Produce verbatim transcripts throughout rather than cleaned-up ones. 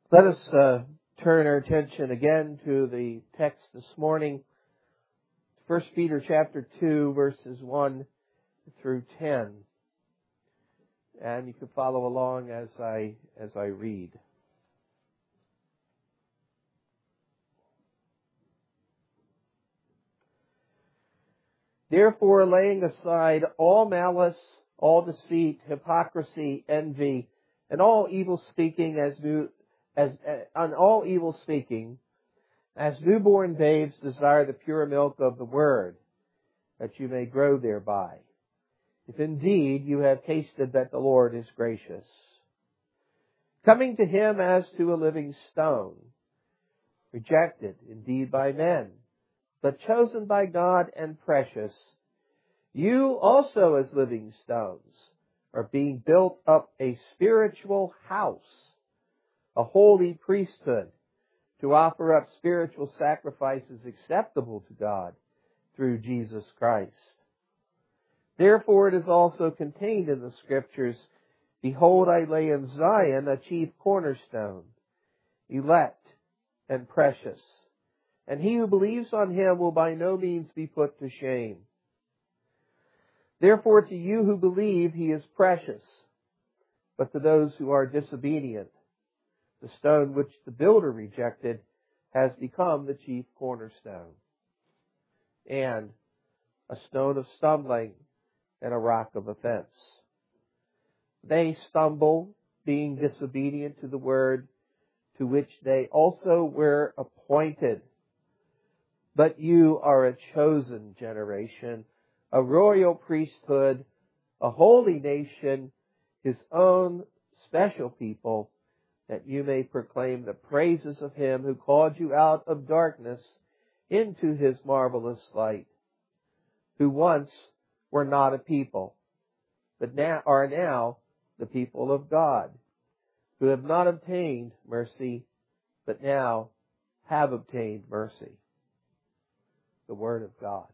Let us uh, turn our attention again to the text this morning, First Peter chapter two, verses one through ten. And you can follow along as I as I read. Therefore, laying aside all malice, all deceit, hypocrisy, envy, and all evil speaking as new As uh, on all evil speaking, as newborn babes desire the pure milk of the word, that you may grow thereby, if indeed you have tasted that the Lord is gracious. Coming to him as to a living stone, rejected indeed by men, but chosen by God and precious, you also as living stones are being built up a spiritual house, a holy priesthood, to offer up spiritual sacrifices acceptable to God through Jesus Christ. Therefore it is also contained in the Scriptures, Behold, I lay in Zion a chief cornerstone, elect and precious, and he who believes on him will by no means be put to shame. Therefore to you who believe he is precious, but to those who are disobedient, the stone which the builder rejected has become the chief cornerstone, and a stone of stumbling and a rock of offense. They stumble, being disobedient to the word to which they also were appointed. But you are a chosen generation, a royal priesthood, a holy nation, his own special people, that you may proclaim the praises of him who called you out of darkness into his marvelous light, who once were not a people, but now are now the people of God, who have not obtained mercy, but now have obtained mercy. The Word of God.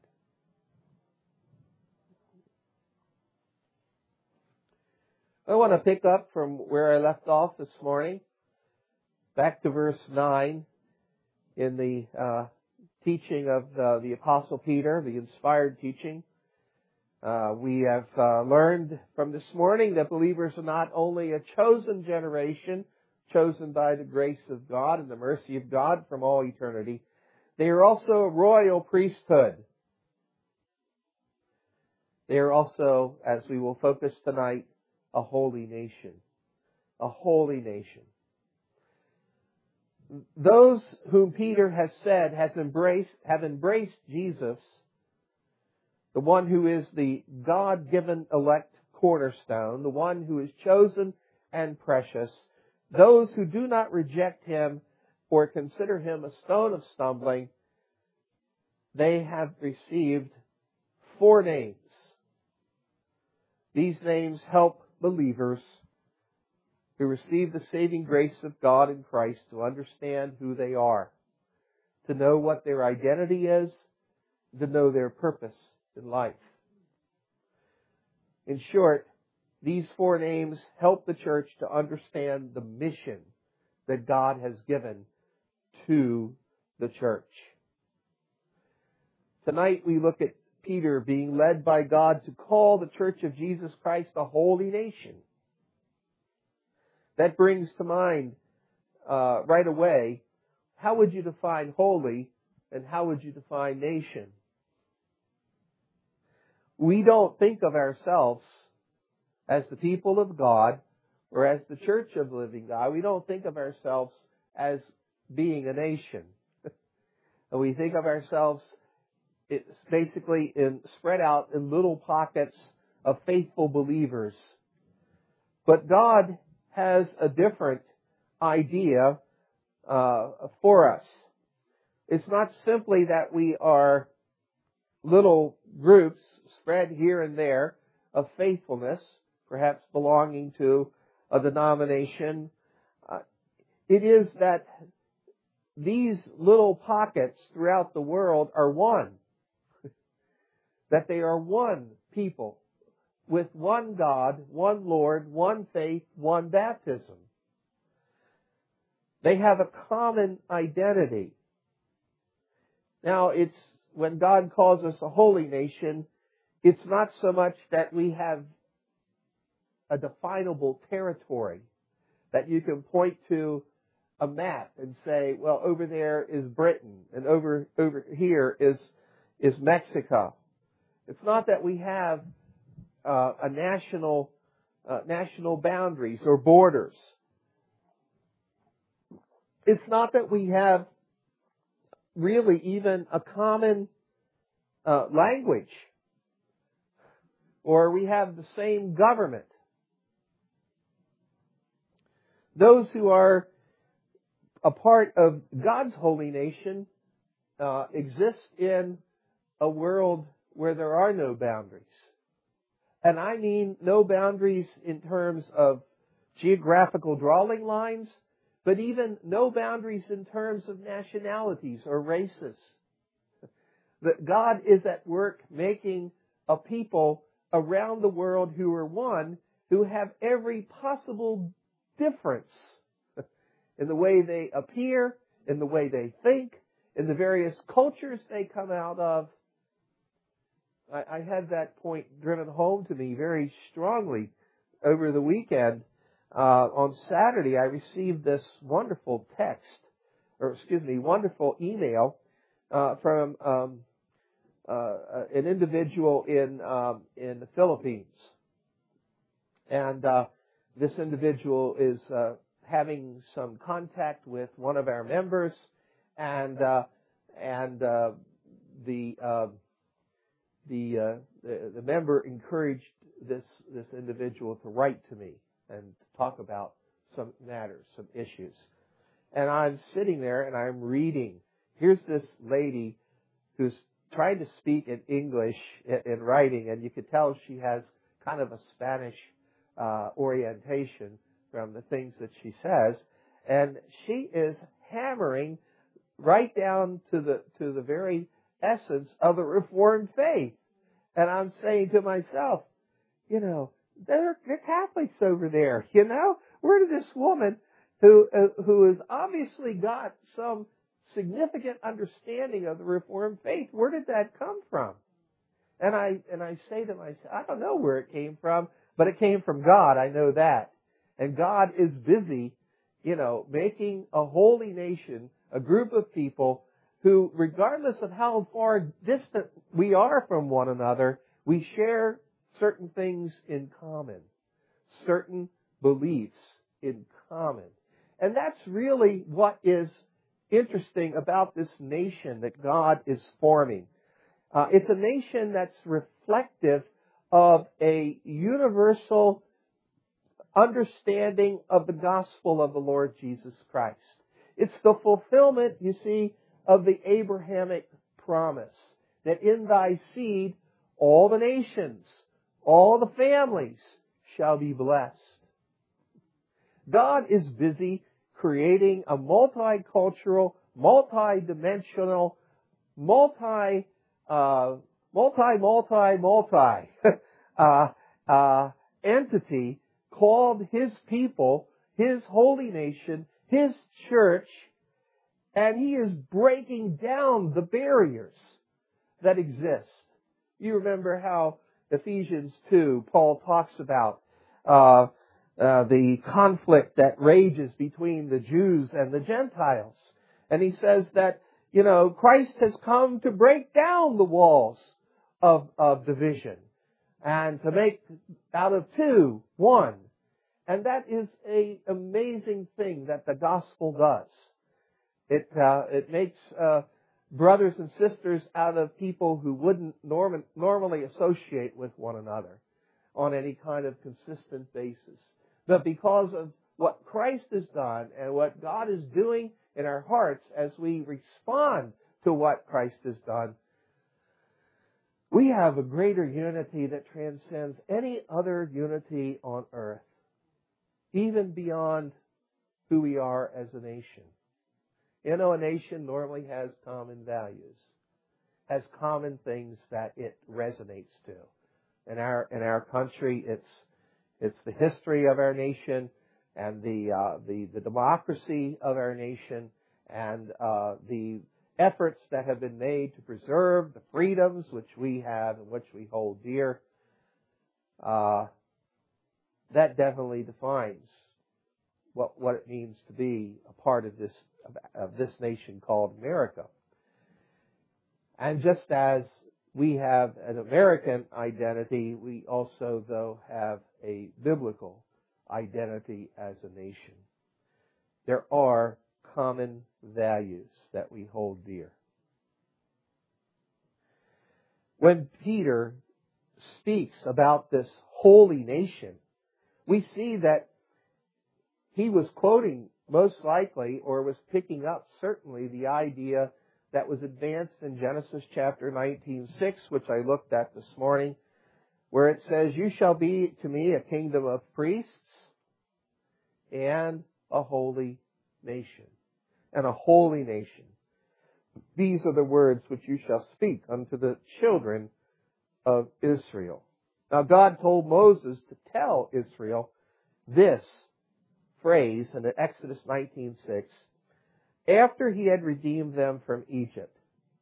I want to pick up from where I left off this morning, back to verse nine in the uh, teaching of uh, the Apostle Peter, the inspired teaching. Uh, we have uh, learned from this morning that believers are not only a chosen generation, chosen by the grace of God and the mercy of God from all eternity, they are also a royal priesthood. They are also, as we will focus tonight, a holy nation. A holy nation. Those whom Peter has said has embraced, have embraced Jesus, the one who is the God-given elect cornerstone, the one who is chosen and precious. Those who do not reject him or consider him a stone of stumbling, they have received four names. These names help believers who receive the saving grace of God in Christ to understand who they are, to know what their identity is, to know their purpose in life. In short, these four names help the church to understand the mission that God has given to the church. Tonight we look at Peter being led by God to call the Church of Jesus Christ a holy nation. That brings to mind uh, right away, how would you define holy and how would you define nation? We don't think of ourselves as the people of God or as the Church of the living God. We don't think of ourselves as being a nation. And we think of ourselves it's basically in, spread out in little pockets of faithful believers. But God has a different idea uh, for us. It's not simply that we are little groups spread here and there of faithfulness, perhaps belonging to a denomination. Uh, it is that these little pockets throughout the world are one. That they are one people with one God, one Lord, one faith, one baptism. They have a common identity. Now, it's when God calls us a holy nation, it's not so much that we have a definable territory that you can point to a map and say, well, over there is Britain and over over here is is Mexico. It's not that we have uh, a national uh, national boundaries or borders. It's not that we have really even a common uh, language or we have the same government. Those who are a part of God's holy nation uh, exist in a world where there are no boundaries. And I mean no boundaries in terms of geographical drawing lines, but even no boundaries in terms of nationalities or races. That God is at work making a people around the world who are one, who have every possible difference in the way they appear, in the way they think, in the various cultures they come out of. I, I had that point driven home to me very strongly over the weekend. Uh, on Saturday, I received this wonderful text, or excuse me, wonderful email uh, from um, uh, an individual in um, in the Philippines, and uh, this individual is uh, having some contact with one of our members, and uh, and uh, the, uh, the uh, the the member encouraged this this individual to write to me and talk about some matters, some issues. And I'm sitting there and I'm reading. Here's this lady who's trying to speak in English in writing, and you could tell she has kind of a Spanish uh, orientation from the things that she says. And she is hammering right down to the to the very essence of the Reformed faith. And I'm saying to myself, you know, They're, they're Catholics over there, you know? Where did this woman, who uh, who has obviously got some significant understanding of the Reformed faith, where did that come from? And I and I say to myself, I don't know where it came from, but it came from God, I know that. And God is busy, you know, making a holy nation, a group of people who, regardless of how far distant we are from one another, we share certain things in common, certain beliefs in common. And that's really what is interesting about this nation that God is forming. Uh, it's a nation that's reflective of a universal understanding of the gospel of the Lord Jesus Christ. It's the fulfillment, you see, of the Abrahamic promise that in thy seed all the nations, all the families shall be blessed. God is busy creating a multicultural, multi-dimensional, multi, uh, multi, multi, multi, uh, uh, entity called His people, His holy nation, His church, and He is breaking down the barriers that exist. You remember how Ephesians two, Paul talks about uh, uh, the conflict that rages between the Jews and the Gentiles. And he says that, you know, Christ has come to break down the walls of, of division and to make out of two, one. And that is an amazing thing that the gospel does. It, uh, it makes uh, brothers and sisters out of people who wouldn't norm- normally associate with one another on any kind of consistent basis. But because of what Christ has done and what God is doing in our hearts as we respond to what Christ has done, we have a greater unity that transcends any other unity on earth, even beyond who we are as a nation. You know, a nation normally has common values, has common things that it resonates to. In our in our country, it's it's the history of our nation, and the uh, the the democracy of our nation, and uh, the efforts that have been made to preserve the freedoms which we have and which we hold dear, uh, that definitely defines what what it means to be a part of this of, of this nation called America. And just as we have an American identity, we also, though, have a biblical identity as a nation. There are common values that we hold dear. When Peter speaks about this holy nation, we see that he was quoting most likely, or was picking up certainly, the idea that was advanced in Genesis chapter nineteen six, which I looked at this morning, where it says, "You shall be to me a kingdom of priests and a holy nation." And a holy nation. These are the words which you shall speak unto the children of Israel. Now God told Moses to tell Israel this phrase in Exodus nineteen six, after he had redeemed them from Egypt.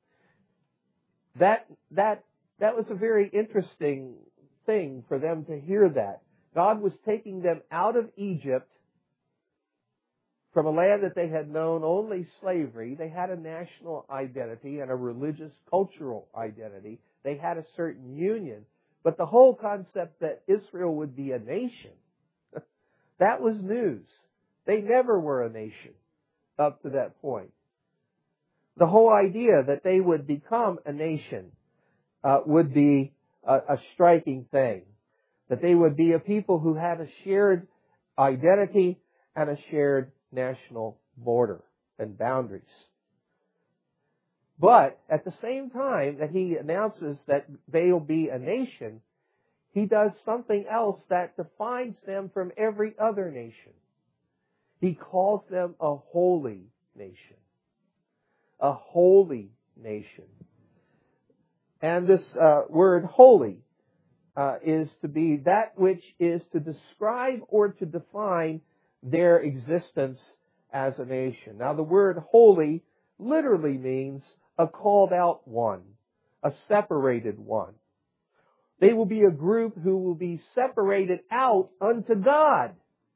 That, that, that was a very interesting thing for them to hear that. God was taking them out of Egypt from a land that they had known only slavery. They had a national identity and a religious, cultural identity. They had a certain union. But the whole concept that Israel would be a nation, that was news. They never were a nation up to that point. The whole idea that they would become a nation uh, would be a, a striking thing. That they would be a people who had a shared identity and a shared national border and boundaries. But at the same time that he announces that they'll be a nation, he does something else that defines them from every other nation. He calls them a holy nation. A holy nation. And this uh, word holy uh, is to be that which is to describe or to define their existence as a nation. Now the word holy literally means a called out one, a separated one. They will be a group who will be separated out unto God.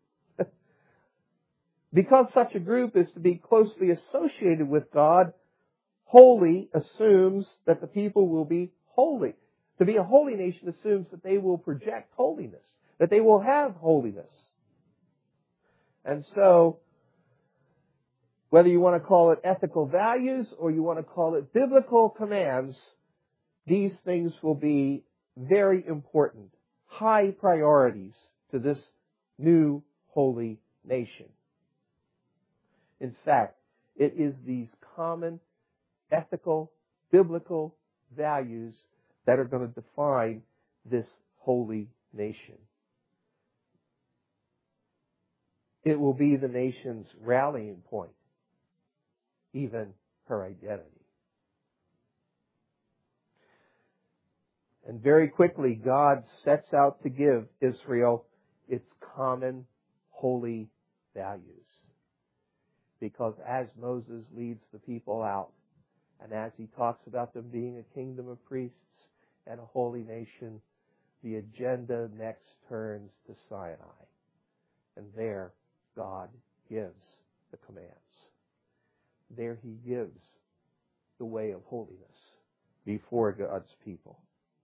Because such a group is to be closely associated with God, holy assumes that the people will be holy. To be a holy nation assumes that they will project holiness, that they will have holiness. And so, whether you want to call it ethical values or you want to call it biblical commands, these things will be very important, high priorities to this new holy nation. In fact, it is these common ethical, biblical values that are going to define this holy nation. It will be the nation's rallying point, even her identity. And very quickly, God sets out to give Israel its common holy values. Because as Moses leads the people out, and as he talks about them being a kingdom of priests and a holy nation, the agenda next turns to Sinai. And there, God gives the commands. There he gives the way of holiness before God's people.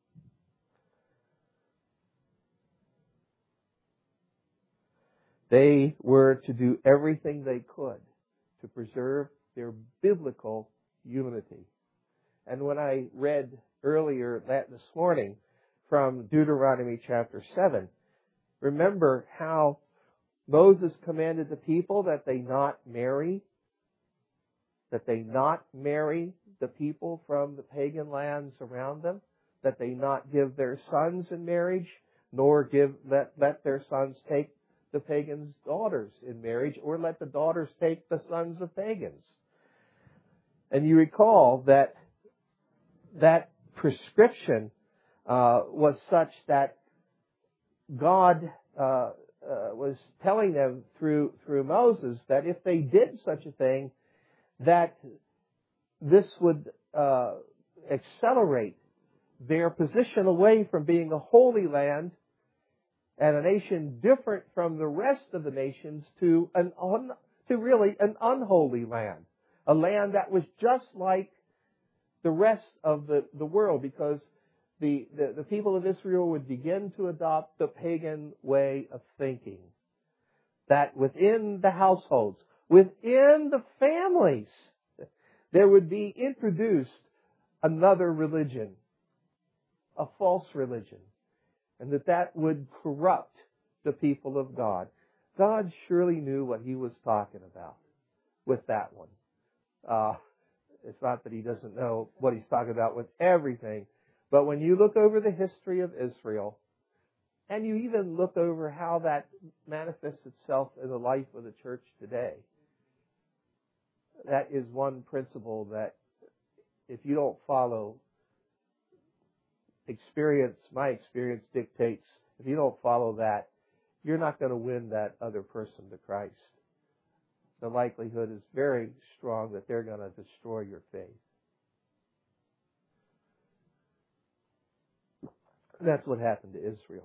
They were to do everything they could to preserve their biblical unity. And when I read earlier that this morning from Deuteronomy chapter seven, remember how Moses commanded the people that they not marry, that they not marry the people from the pagan lands around them, that they not give their sons in marriage, nor give let, let their sons take the pagans' daughters in marriage, or let the daughters take the sons of pagans. And you recall that that prescription uh, was such that God uh, uh, was telling them through through Moses that if they did such a thing, that this would uh, accelerate their position away from being a holy land and a nation different from the rest of the nations to an un, to really an unholy land, a land that was just like the rest of the, the world, because the, the, the people of Israel would begin to adopt the pagan way of thinking. That within the households, within the families, there would be introduced another religion, a false religion, and that that would corrupt the people of God. God surely knew what He was talking about with that one. Uh, it's not that He doesn't know what He's talking about with everything, but when you look over the history of Israel, and you even look over how that manifests itself in the life of the church today, that is one principle that if you don't follow, experience, my experience dictates, if you don't follow that, you're not going to win that other person to Christ. The likelihood is very strong that they're going to destroy your faith. That's what happened to Israel.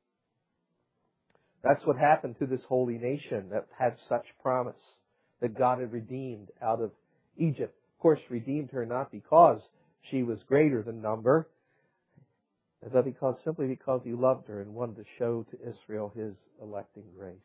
That's what happened to this holy nation that had such promise that God had redeemed out of Egypt. Of course, redeemed her not because she was greater than number, but because simply because He loved her and wanted to show to Israel His electing grace.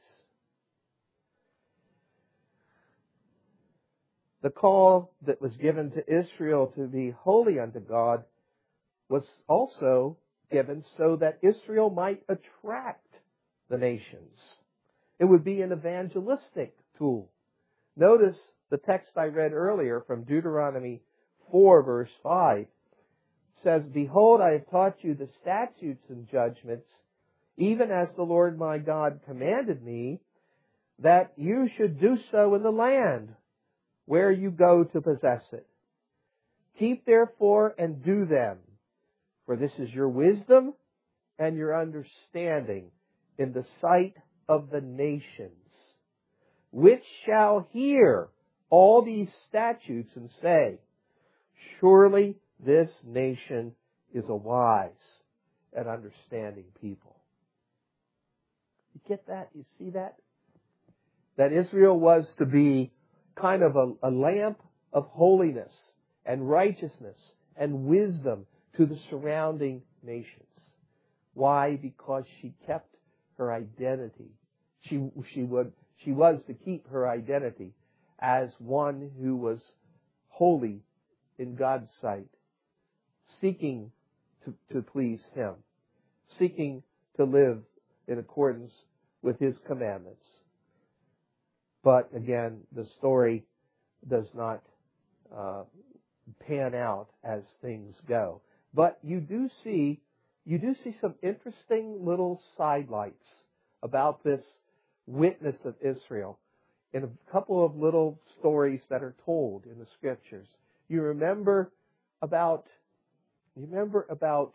The call that was given to Israel to be holy unto God was also given so that Israel might attract the nations. It would be an evangelistic tool. Notice the text I read earlier from Deuteronomy four, verse five. Says, "Behold, I have taught you the statutes and judgments, even as the Lord my God commanded me, that you should do so in the land where you go to possess it. Keep therefore and do them, for this is your wisdom and your understanding in the sight of the nations, which shall hear all these statutes and say, surely this nation is a wise and understanding people." You get that? You see that? That Israel was to be kind of a, a lamp of holiness and righteousness and wisdom to the surrounding nations. Why? Because she kept her identity. She, she, would, she was to keep her identity as one who was holy in God's sight, seeking to, to please Him, seeking to live in accordance with His commandments. But again, the story does not uh, pan out as things go. But you do see, you do see some interesting little sidelights about this witness of Israel in a couple of little stories that are told in the Scriptures. You remember about, you remember about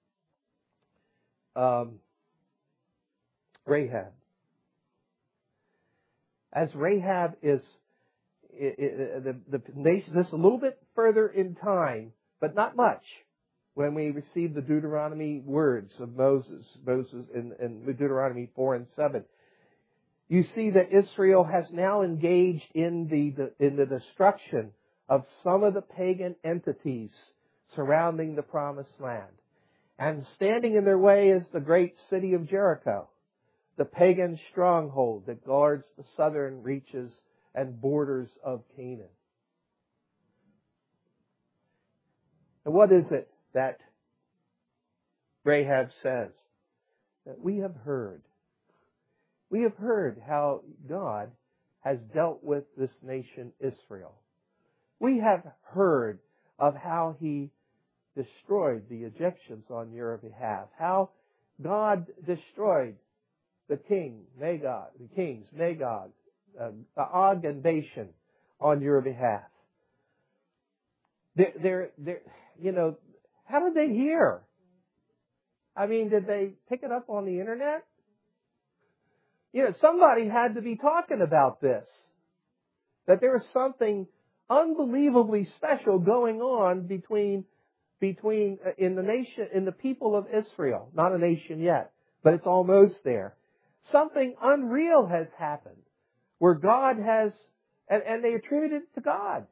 um, Rahab. As Rahab is, it, it, the, the nation, this is a little bit further in time, but not much, when we receive the Deuteronomy words of Moses, Moses in, in Deuteronomy four and seven. You see that Israel has now engaged in the, the in the destruction of some of the pagan entities surrounding the Promised Land. And standing in their way is the great city of Jericho, the pagan stronghold that guards the southern reaches and borders of Canaan. And what is it that Rahab says? That we have heard. We have heard how God has dealt with this nation Israel. We have heard of how He destroyed the Egyptians on your behalf. How God destroyed the king, Magog, the kings, Magog, uh, Og and Bashan on your behalf. They're, they're, they're, you know, how did they hear? I mean, did they pick it up on the internet? You know, somebody had to be talking about this. That there was something unbelievably special going on between, between, uh, in the nation, in the people of Israel. Not a nation yet, but it's almost there. Something unreal has happened where God has, and, and they attribute it to God.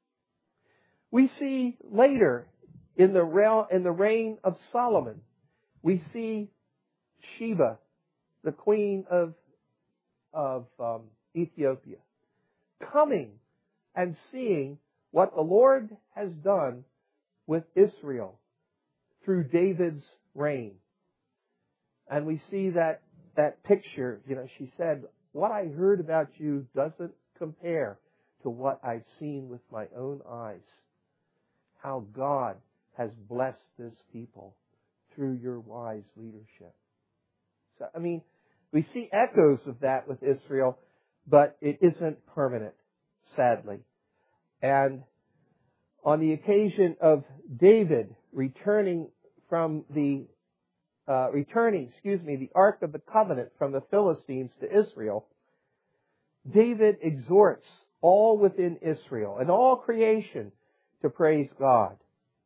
We see later in the realm, in the reign of Solomon, we see Sheba, the queen of, of um, Ethiopia, coming and seeing what the Lord has done with Israel through David's reign. And we see that, that picture, you know, she said, what I heard about you doesn't compare to what I've seen with my own eyes. How God has blessed this people through your wise leadership. So, I mean, we see echoes of that with Israel, but it isn't permanent, sadly. And on the occasion of David returning from the uh, returning, excuse me, the Ark of the Covenant from the Philistines to Israel, David exhorts all within Israel and all creation to praise God.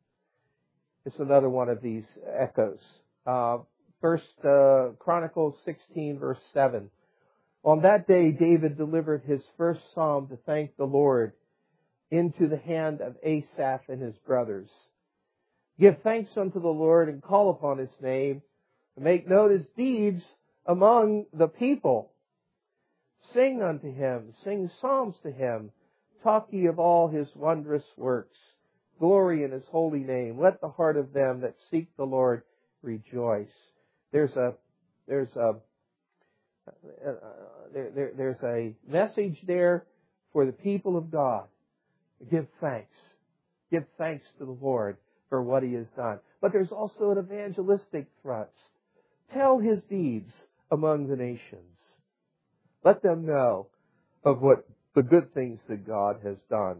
It's another one of these echoes. Uh, First uh, Chronicles sixteen, verse seven. On that day, David delivered his first psalm to thank the Lord into the hand of Asaph and his brothers. Give thanks unto the Lord and call upon his name, and make known his deeds among the people. Sing unto him, sing psalms to him, talk ye of all his wondrous works. Glory in his holy name. Let the heart of them that seek the Lord rejoice. There's a, there's a, uh, there, there, there's a message there for the people of God. Give thanks. Give thanks to the Lord for what he has done. But there's also an evangelistic thrust. Tell his deeds among the nations. Let them know of what the good things that God has done.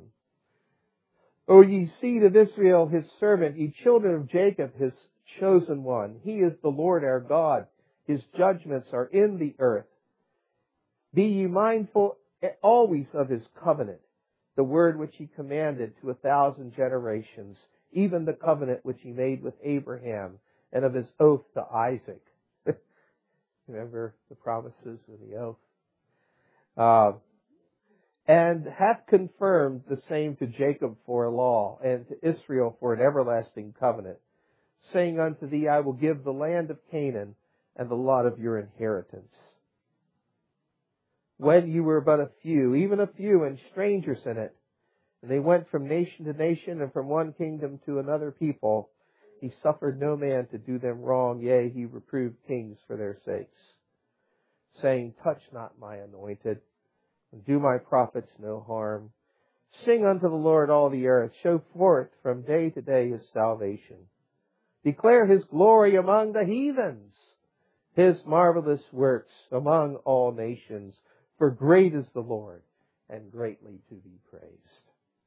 O ye seed of Israel, his servant, ye children of Jacob, his chosen one. He is the Lord our God. His judgments are in the earth. Be ye mindful always of his covenant, the word which he commanded to a thousand generations, even the covenant which he made with Abraham, and of his oath to Isaac. Remember the promises of the oath? Uh, and hath confirmed the same to Jacob for a law, and to Israel for an everlasting covenant, saying unto thee, I will give the land of Canaan and the lot of your inheritance. When you were but a few, even a few, and strangers in it, and they went from nation to nation and from one kingdom to another people, he suffered no man to do them wrong, yea, he reproved kings for their sakes, saying, touch not my anointed, and do my prophets no harm. Sing unto the Lord all the earth, show forth from day to day his salvation. Declare his glory among the heathens, his marvelous works among all nations. For great is the Lord, and greatly to be praised.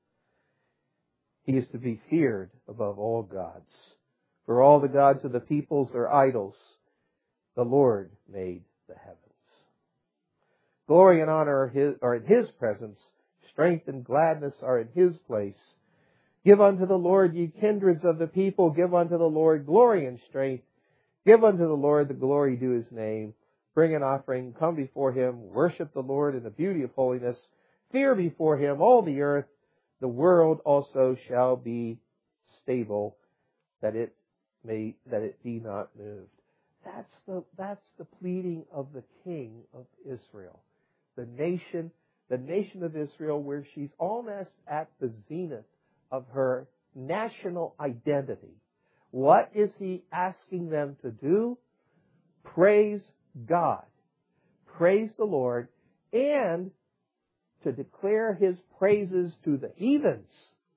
He is to be feared above all gods. For all the gods of the peoples are idols. The Lord made the heavens. Glory and honor are, his, are in his presence. Strength and gladness are in his place. Give unto the Lord, ye kindreds of the people. Give unto the Lord glory and strength. Give unto the Lord the glory due his name. Bring an offering, come before him, worship the Lord in the beauty of holiness. Fear before him all the earth. The world also shall be stable, that it may, that it be not moved. That's the, that's the pleading of the King of Israel. The nation, the nation of Israel, where she's almost at the zenith of her national identity. What is he asking them to do? Praise God. Praise the Lord, and to declare his praises to the heathens.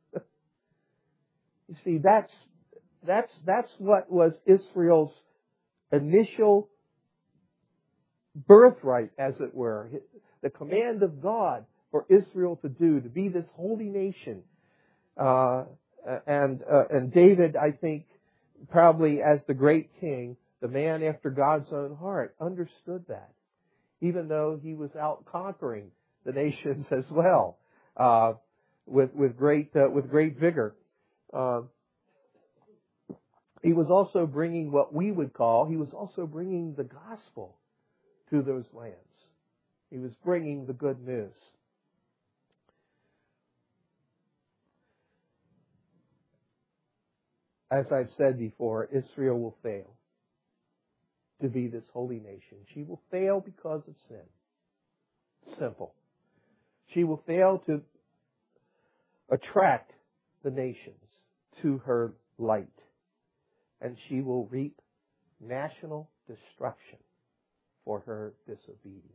You see, that's, that's, that's what was Israel's initial birthright, as it were. The command of God for Israel to do, to be this holy nation. Uh, and, uh, and David, I think, probably as the great king, the man after God's own heart, understood that. even though he was out conquering the nations as well, uh, with with great uh, with great vigor. Uh, he was also bringing what we would call he was also bringing the gospel to those lands. He was bringing the good news. As I've said before, Israel will fail to be this holy nation. She will fail because of sin. Simple. She will fail to attract the nations to her light. And she will reap national destruction for her disobedience.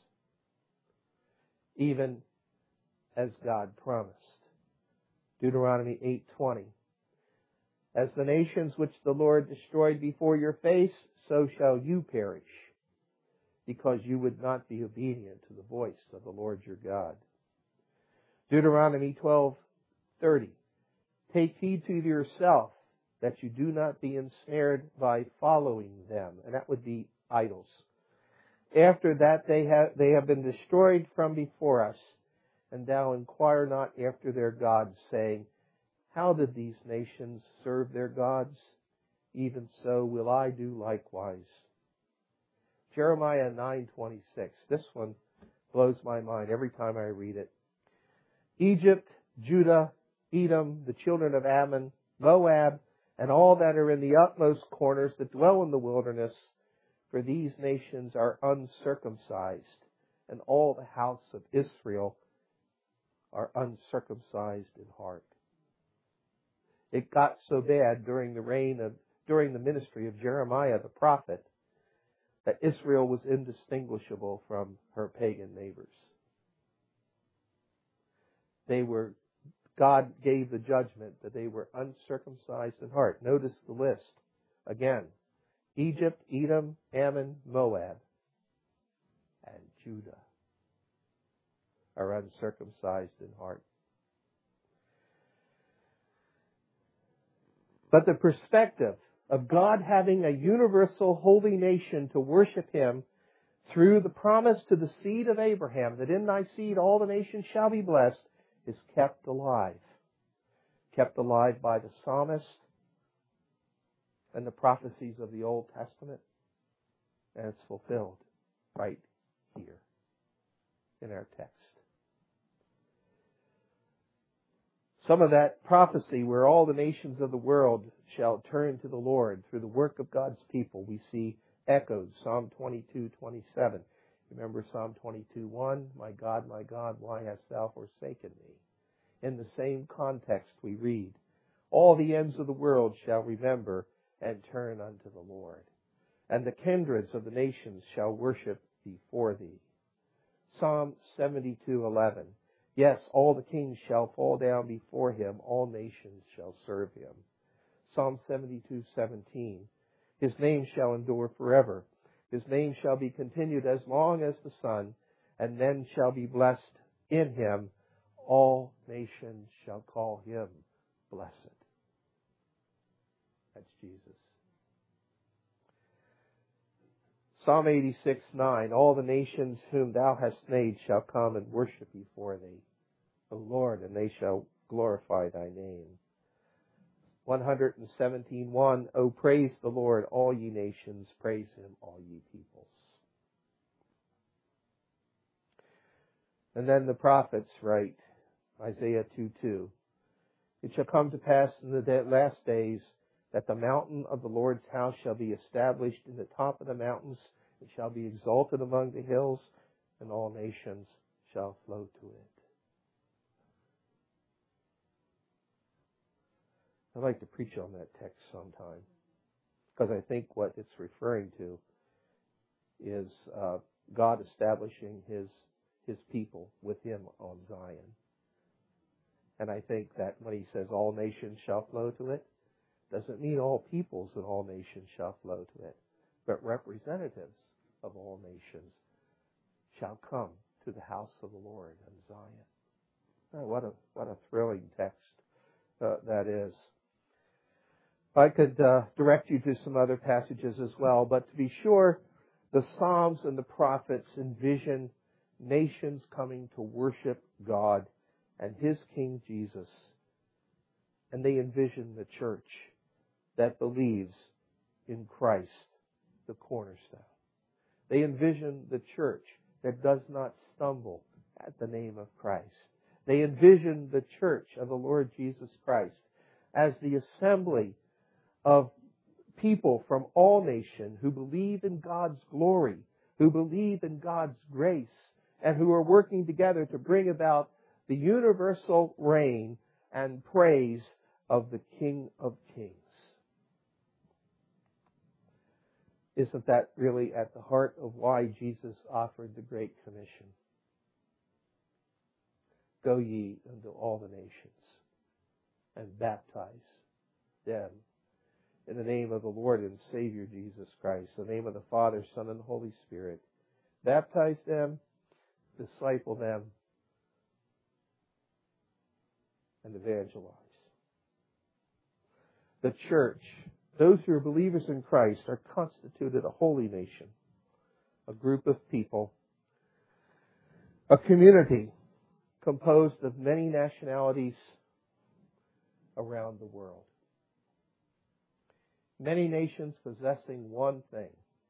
Even as God promised. Deuteronomy eight twenty. As the nations which the Lord destroyed before your face, so shall you perish, because you would not be obedient to the voice of the Lord your God. Deuteronomy twelve thirty. Take heed to yourself that you do not be ensnared by following them. And that would be idols. After that they have, they have been destroyed from before us, and thou inquire not after their gods, saying, how did these nations serve their gods? Even so will I do likewise. Jeremiah nine twenty-six. This one blows my mind every time I read it. Egypt, Judah, Edom, the children of Ammon, Moab, and all that are in the utmost corners that dwell in the wilderness, for these nations are uncircumcised, and all the house of Israel are uncircumcised in heart. It got so bad during the reign of, during the ministry of Jeremiah the prophet, that Israel was indistinguishable from her pagan neighbors. They were, God gave the judgment that they were uncircumcised in heart. Notice the list again. Egypt, Edom, Ammon, Moab, and Judah are uncircumcised in heart. But the perspective of God having a universal holy nation to worship Him through the promise to the seed of Abraham, that in thy seed all the nations shall be blessed, is kept alive. Kept alive by the psalmist and the prophecies of the Old Testament. And it's fulfilled right here in our text. Some of that prophecy where all the nations of the world shall turn to the Lord through the work of God's people, we see echoed. Psalm twenty-two twenty-seven. Remember Psalm twenty-two one, my God, my God, why hast thou forsaken me? In the same context we read, all the ends of the world shall remember and turn unto the Lord, and the kindreds of the nations shall worship before thee. Psalm seventy-two eleven. Yes, all the kings shall fall down before him, all nations shall serve him. Psalm seventy-two seventeen. His name shall endure forever. His name shall be continued as long as the sun, and men shall be blessed in him. All nations shall call him blessed. That's Jesus. Psalm eighty-six nine, all the nations whom thou hast made shall come and worship before thee, O Lord, and they shall glorify thy name. one seventeen one, O praise the Lord, all ye nations, praise him, all ye peoples. And then the prophets write, Isaiah two two, it shall come to pass in the last days that the mountain of the Lord's house shall be established in the top of the mountains, it shall be exalted among the hills, and all nations shall flow to it. I'd like to preach on that text sometime, because I think what it's referring to is uh, God establishing His His people with Him on Zion. And I think that when He says all nations shall flow to it, doesn't mean all peoples and all nations shall flow to it, but representatives of all nations shall come to the house of the Lord on Zion. Oh, what a what a thrilling text uh, that is. I could uh, direct you to some other passages as well, but to be sure, The Psalms and the prophets envision nations coming to worship God and His King Jesus. And they envision the church that believes in Christ, the cornerstone. They envision the church that does not stumble at the name of Christ. They envision the church of the Lord Jesus Christ as the assembly of people from all nations who believe in God's glory, who believe in God's grace, and who are working together to bring about the universal reign and praise of the King of Kings. Isn't that really at the heart of why Jesus offered the Great Commission? Go ye unto all the nations and baptize them in the name of the Lord and Savior Jesus Christ, in the name of the Father, Son, and Holy Spirit. Baptize them, disciple them, and evangelize. The church, those who are believers in Christ, are constituted a holy nation, a group of people, a community composed of many nationalities around the world. Many nations possessing one thing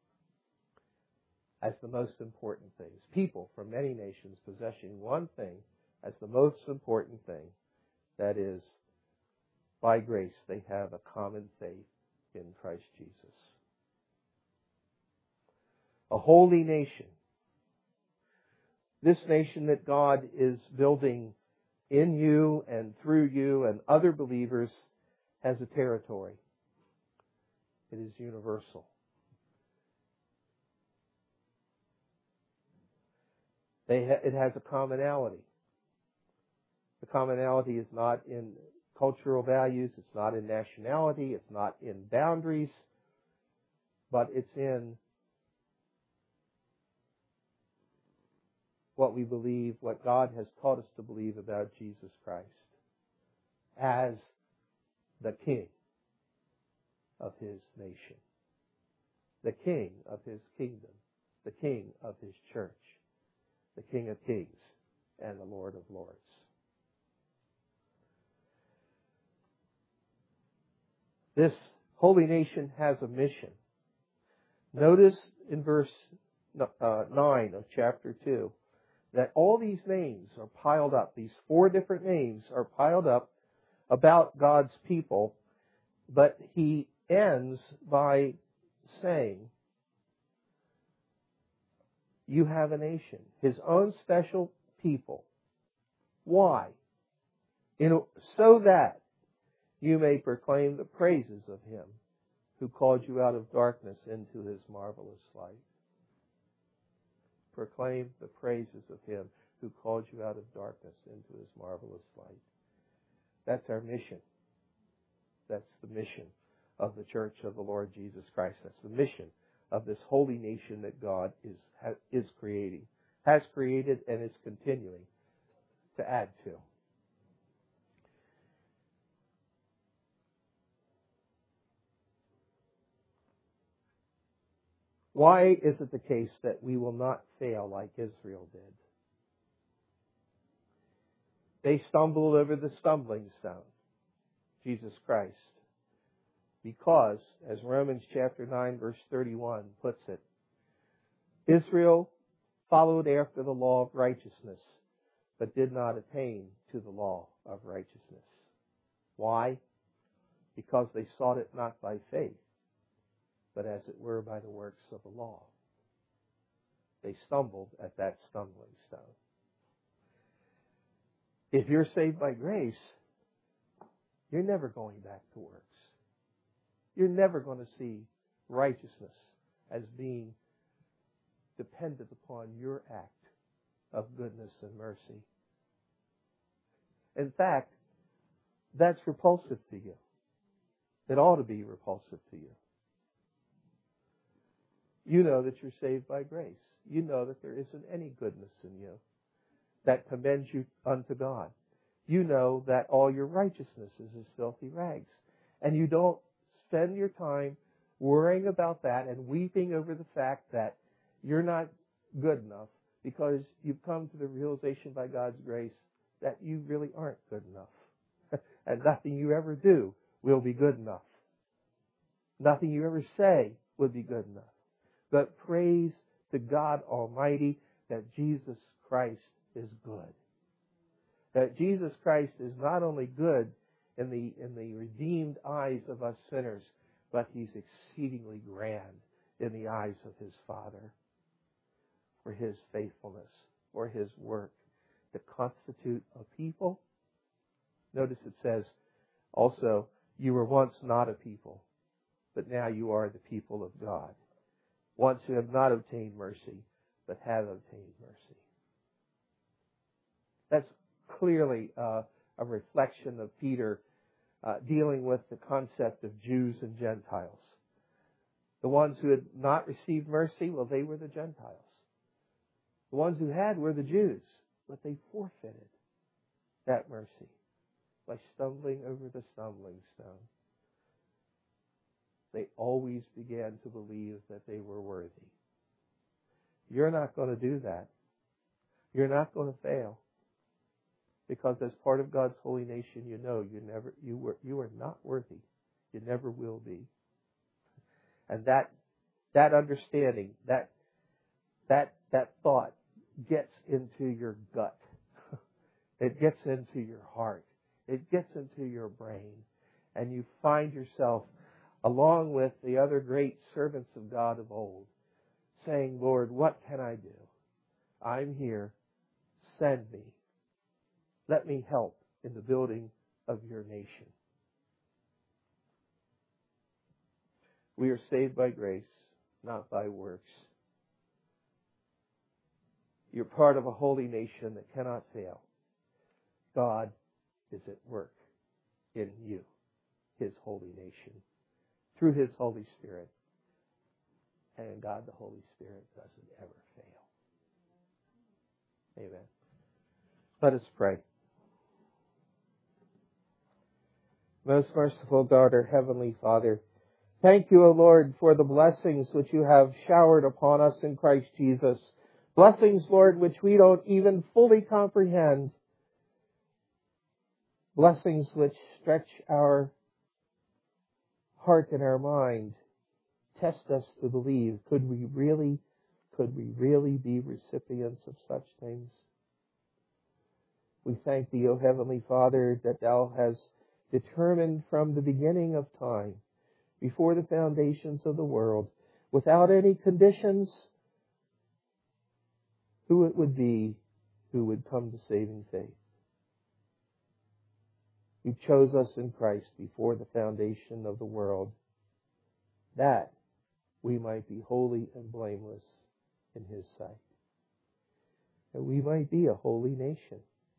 as the most important things. People from many nations possessing one thing as the most important thing. That is, by grace, they have a common faith in Christ Jesus. A holy nation. This nation that God is building in you and through you and other believers has a territory. It is universal. They ha- it has a commonality. The commonality is not in cultural values, it's not in nationality, it's not in boundaries, but it's in what we believe, what God has taught us to believe about Jesus Christ as the King of His nation, the King of His kingdom, the King of His church, the King of Kings and the Lord of Lords. This holy nation has a mission. Notice in verse uh, nine of chapter two that all these names are piled up. These four different names are piled up about God's people, but he ends by saying, you have a nation, His own special people. Why? In, so that you may proclaim the praises of Him who called you out of darkness into His marvelous light. Proclaim the praises of Him who called you out of darkness into His marvelous light. That's our mission. That's the mission of the Church of the Lord Jesus Christ. That's the mission of this holy nation that God is is creating, has created, and is continuing to add to. Why is it the case that we will not fail like Israel did? They stumbled over the stumbling stone, Jesus Christ, because, as Romans chapter nine verse thirty-one puts it, Israel followed after the law of righteousness, but did not attain to the law of righteousness. Why? Because they sought it not by faith, but as it were by the works of the law. They stumbled at that stumbling stone. If you're saved by grace, you're never going back to works. You're never going to see righteousness as being dependent upon your act of goodness and mercy. In fact, that's repulsive to you. It ought to be repulsive to you. You know that you're saved by grace. You know that there isn't any goodness in you that commends you unto God. You know that all your righteousness is as filthy rags. And you don't spend your time worrying about that and weeping over the fact that You're not good enough because you've come to the realization by God's grace that you really aren't good enough. And nothing you ever do will be good enough. Nothing you ever say would be good enough. But praise to God Almighty that Jesus Christ is good. That Jesus Christ is not only good in the, in the redeemed eyes of us sinners, but He's exceedingly grand in the eyes of His Father for His faithfulness, for His work to constitute a people. Notice it says also, you were once not a people, but now you are the people of God. Once who have not obtained mercy, but have obtained mercy. That's clearly uh, a reflection of Peter uh, dealing with the concept of Jews and Gentiles. The ones who had not received mercy, well, they were the Gentiles. The ones who had were the Jews, but they forfeited that mercy by stumbling over the stumbling stone. They always began to believe that they were worthy. You're not going to do that. You're not going to fail. Because as part of God's holy nation, you know you never you were you are not worthy. You never will be. And that that understanding, that that that thought gets into your gut. It gets into your heart. It gets into your brain. And you find yourself, along with the other great servants of God of old, saying, Lord, what can I do? I'm here. Send me. Let me help in the building of your nation. We are saved by grace, not by works. You're part of a holy nation that cannot fail. God is at work in you, His holy nation, through His Holy Spirit. And God, the Holy Spirit, doesn't ever fail. Amen. Let us pray. Most merciful God, our Heavenly Father, thank you, O Lord, for the blessings which you have showered upon us in Christ Jesus. Blessings, Lord, which we don't even fully comprehend. Blessings which stretch our heart and our mind. Test us to believe. Could we really, could we really be recipients of such things? We thank thee, O Heavenly Father, that thou hast determined from the beginning of time, before the foundations of the world, without any conditions, who it would be who would come to saving faith. You chose us in Christ before the foundation of the world, that we might be holy and blameless in His sight, that we might be a holy nation,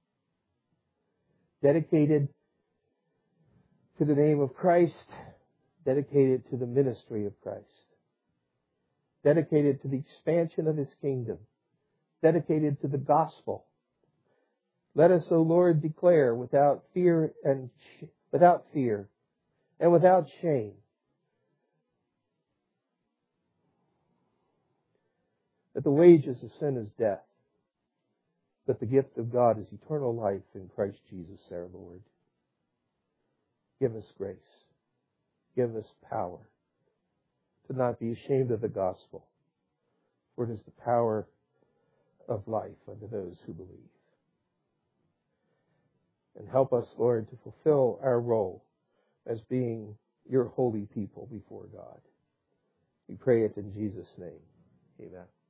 dedicated to the name of Christ, dedicated to the ministry of Christ, dedicated to the expansion of His kingdom, dedicated to the gospel. Let us, O Lord, declare without fear and sh- without fear and without shame that the wages of sin is death, but the gift of God is eternal life in Christ Jesus our Lord. Give us grace. Give us power to not be ashamed of the gospel, for it is the power of life unto those who believe. And help us, Lord, to fulfill our role as being your holy people before God. We pray it in Jesus' name. Amen.